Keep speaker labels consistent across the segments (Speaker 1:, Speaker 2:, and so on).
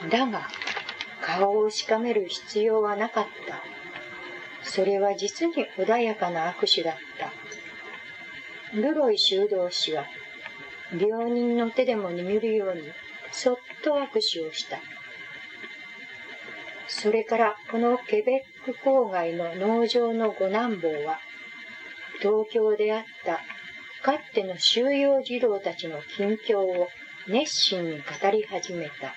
Speaker 1: だが、顔をしかめる必要はなかった。それは実に穏やかな握手だった。ルロイ修道士は、病人の手でも握るように、そっと握手をした。それからこのケベック郊外の農場の五男坊は、東京であったかつての収容児童たちの近況を熱心に語り始めた。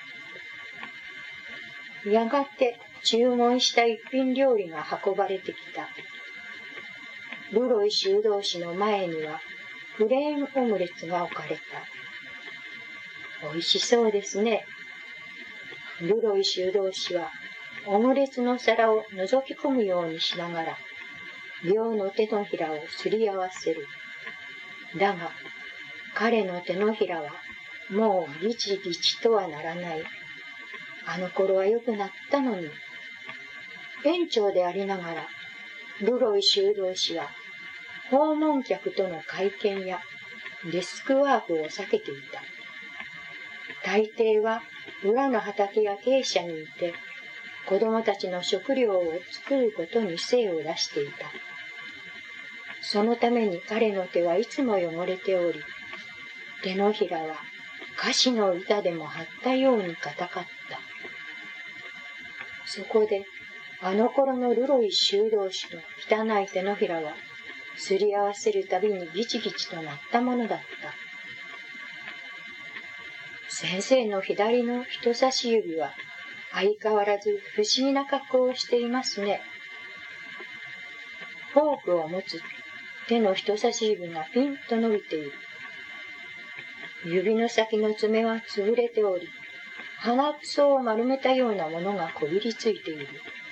Speaker 1: やがて注文した一品料理が運ばれてきた。ルロイ修道士の前にはプレーンオムレツが置かれた。おいしそうですね。ルロイ修道士はオムレツの皿を覗き込むようにしながら、両の手のひらをすり合わせる。だが、彼の手のひらはもうギチギチとはならない。あの頃は良くなったのに。園長でありながら、ルロイ修道士は訪問客との会見やデスクワークを避けていた。大抵は裏の畑や鶏舎にいて、子供たちの食料を作ることに精を出していた。そのために彼の手はいつも汚れており、手のひらはカシの板でも張ったように硬かった。そこで、あの頃のルロイ修道士の汚い手のひらは、すり合わせるたびにギチギチとなったものだった。先生の左の人差し指は、相変わらず不思議な格好をしていますね。フォークを持つ手の人差し指がピンと伸びている。指の先の爪は潰れており、鼻くそを丸めたようなものがこびりついている。